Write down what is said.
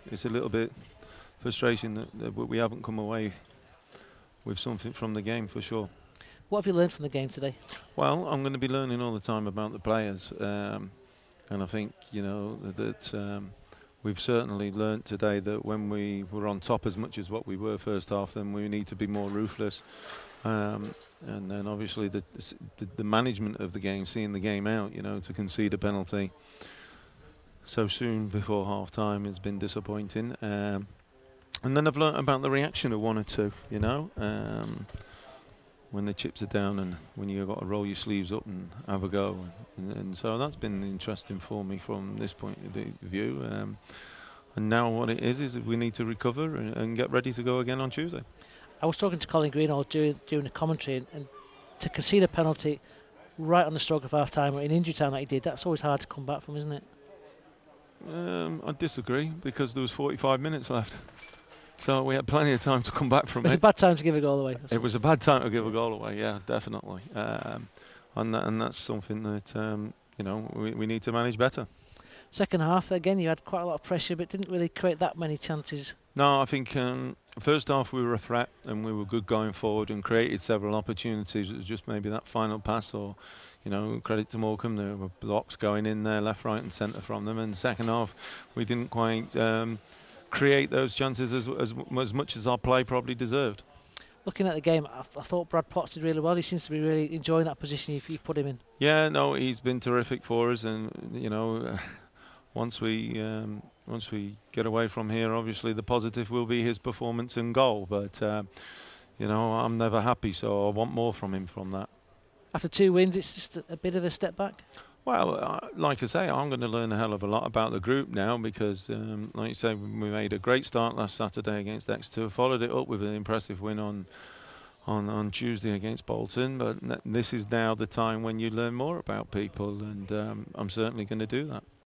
it's a little bit frustration that we haven't come away with something from the game for sure. What have you learned from the game today? Well, I'm going to be learning all the time about the players, and I think that we've certainly learnt today that when we were on top as much as what we were first half, then we need to be more ruthless. And then obviously the management of the game, seeing the game out, to concede a penalty so soon before half time has been disappointing. And then I've learnt about the reaction of one or two, when the chips are down and when you've got to roll your sleeves up and have a go. And so that's been interesting for me from this point of view. And now what it is we need to recover and get ready to go again on Tuesday. I was talking to Colin Greenall during the commentary, and to concede a penalty right on the stroke of half time or in injury time like he did, that's always hard to come back from, isn't it? I disagree, because there was 45 minutes left. So we had plenty of time to come back from it. It's a bad time to give a goal away. It was a bad time to give a goal away, yeah, definitely. And that's something that, we need to manage better. Second half, again, you had quite a lot of pressure, but didn't really create that many chances. No, I think first half we were a threat and we were good going forward and created several opportunities. It was just maybe that final pass or, credit to Morecambe, there were blocks going in there, left, right and centre from them. And second half, we didn't quite create those chances as much as our play probably deserved. Looking at the game, I thought Brad Potts did really well. He seems to be really enjoying that position you put him in. Yeah, no, he's been terrific for us, and once we get away from here, obviously the positive will be his performance and goal. But I'm never happy, so I want more from him from that. After 2 wins, it's just a bit of a step back. Well, like I say, I'm going to learn a hell of a lot about the group now because, like you say, we made a great start last Saturday against Exeter, followed it up with an impressive win on Tuesday against Bolton. But this is now the time when you learn more about people, and I'm certainly going to do that.